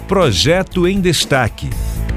Projeto em Destaque.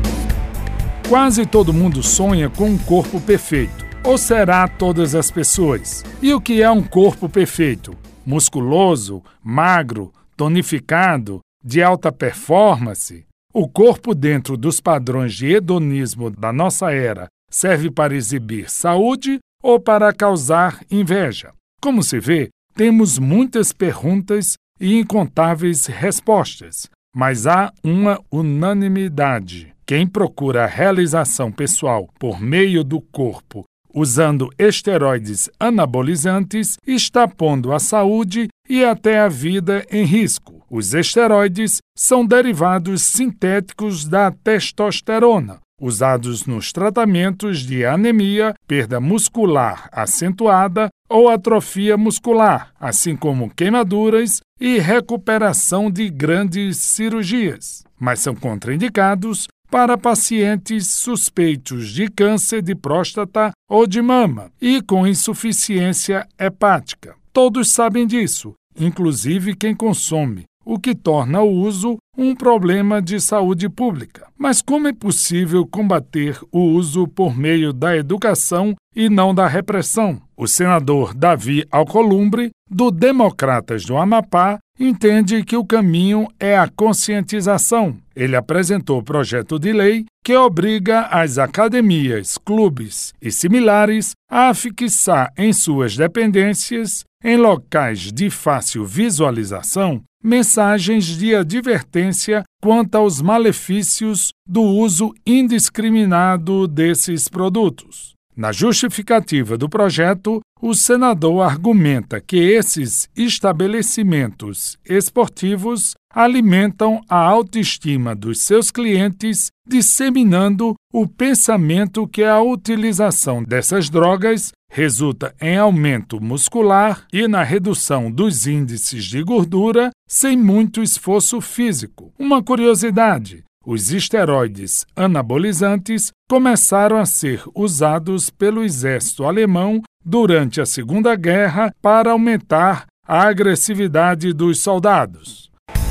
Quase todo mundo sonha com um corpo perfeito. Ou será todas as pessoas? E o que é um corpo perfeito? Musculoso, magro, tonificado, de alta performance? O corpo dentro dos padrões de hedonismo da nossa era serve para exibir saúde ou para causar inveja? Como se vê, temos muitas perguntas e incontáveis respostas, mas há uma unanimidade. Quem procura a realização pessoal por meio do corpo usando esteroides anabolizantes está pondo a saúde e até a vida em risco. Os esteroides são derivados sintéticos da testosterona, usados nos tratamentos de anemia, perda muscular acentuada ou atrofia muscular, assim como queimaduras e recuperação de grandes cirurgias. Mas são contraindicados para pacientes suspeitos de câncer de próstata ou de mama e com insuficiência hepática. Todos sabem disso, inclusive quem consome, o que torna o uso um problema de saúde pública. Mas como é possível combater o uso por meio da educação e não da repressão? O senador Davi Alcolumbre, do Democratas do Amapá, entende que o caminho é a conscientização. Ele apresentou o projeto de lei que obriga as academias, clubes e similares a fixar em suas dependências, em locais de fácil visualização, mensagens de advertência quanto aos malefícios do uso indiscriminado desses produtos. Na justificativa do projeto, o senador argumenta que esses estabelecimentos esportivos alimentam a autoestima dos seus clientes, disseminando o pensamento que a utilização dessas drogas resulta em aumento muscular e na redução dos índices de gordura sem muito esforço físico. Uma curiosidade: os esteroides anabolizantes começaram a ser usados pelo exército alemão durante a Segunda Guerra para aumentar a agressividade dos soldados.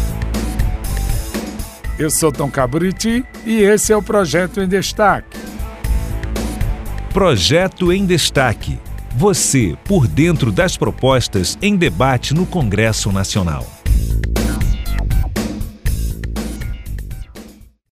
Eu sou Tom Caburiti e esse é o Projeto em Destaque. Projeto em Destaque. Você por dentro das propostas em debate no Congresso Nacional.